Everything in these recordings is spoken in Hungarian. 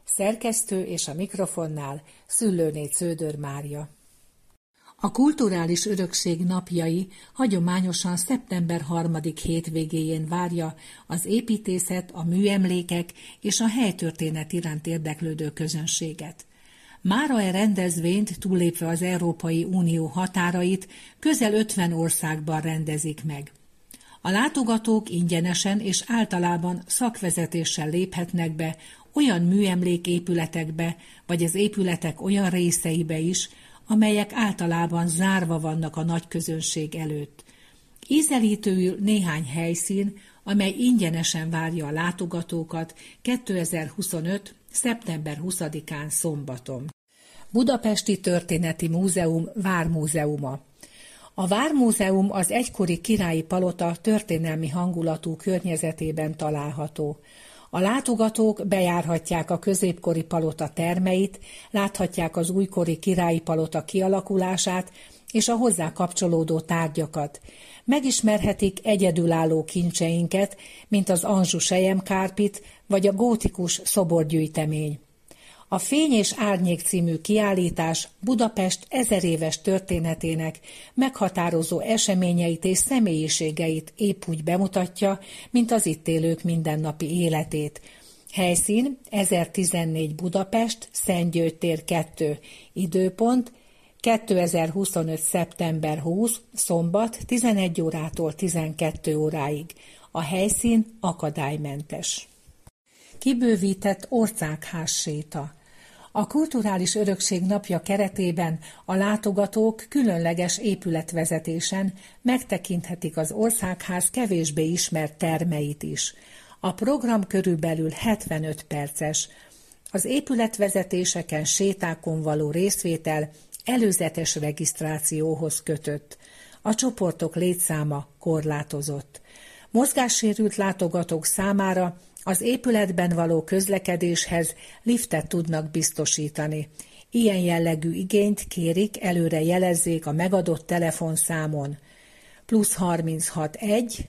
Szerkesztő és a mikrofonnál Szüllőné Cződör Mária. A kulturális örökség napjai hagyományosan szeptember 3. hétvégéjén várja az építészet, a műemlékek és a helytörténet iránt érdeklődő közönséget. Mára e rendezvényt túllépve az Európai Unió határait közel 50 országban rendezik meg. A látogatók ingyenesen és általában szakvezetéssel léphetnek be olyan műemléképületekbe, vagy az épületek olyan részeibe is, amelyek általában zárva vannak a nagy közönség előtt. Ízelítőül néhány helyszín, amely ingyenesen várja a látogatókat 2025. szeptember 20-án szombaton. Budapesti Történeti Múzeum Vármúzeuma. A Vármúzeum az egykori királyi palota történelmi hangulatú környezetében található. A látogatók bejárhatják a középkori palota termeit, láthatják az újkori királyi palota kialakulását és a hozzá kapcsolódó tárgyakat. Megismerhetik egyedülálló kincseinket, mint az Anjou selyemkárpit vagy a gótikus szoborgyűjtemény. A Fény és Árnyék című kiállítás Budapest 1000 éves történetének meghatározó eseményeit és személyiségeit épp úgy bemutatja, mint az itt élők mindennapi életét. Helyszín 1014 Budapest, Szentgyörgy tér 2. Időpont 2025. szeptember 20. szombat 11 órától 12 óráig. A helyszín akadálymentes. Kibővített országház séta. A Kulturális Örökség napja keretében a látogatók különleges épületvezetésen megtekinthetik az országház kevésbé ismert termeit is. A program körülbelül 75 perces. Az épületvezetéseken, sétákon való részvétel előzetes regisztrációhoz kötött. A csoportok létszáma korlátozott. Mozgássérült látogatók számára az épületben való közlekedéshez liftet tudnak biztosítani. Ilyen jellegű igényt kérik, előre jelezzék a megadott telefonszámon +36 1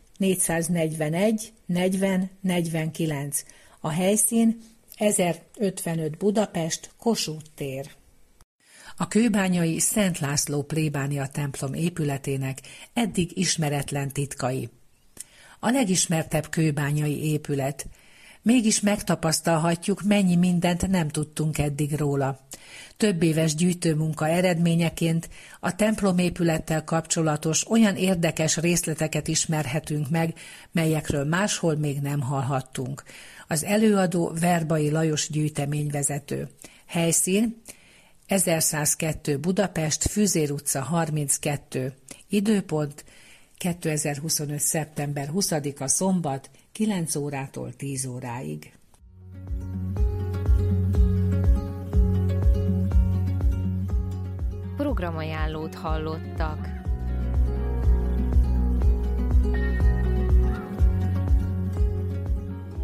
441 40 49. A helyszín 1055 Budapest, Kossuth tér. A kőbányai Szent László plébánia templom épületének eddig ismeretlen titkai. A legismertebb kőbányai épület. Mégis megtapasztalhatjuk, mennyi mindent nem tudtunk eddig róla. Több éves gyűjtőmunka eredményeként a templomépülettel kapcsolatos olyan érdekes részleteket ismerhetünk meg, melyekről máshol még nem hallhattunk. Az előadó Verbai Lajos gyűjteményvezető. Helyszín 1102 Budapest, Füzér utca 32. Időpont 2025. szeptember 20-a szombat 9 órától 10 óráig. Programajánlót hallottak.